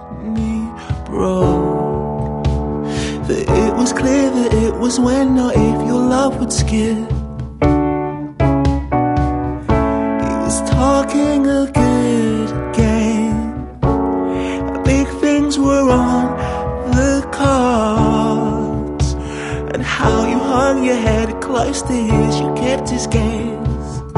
me broke. That it was clear that it was when, not if, your love would skip. He was talking a good game. Big things were on the cards, and how you hung your head close to his, you kept his gaze.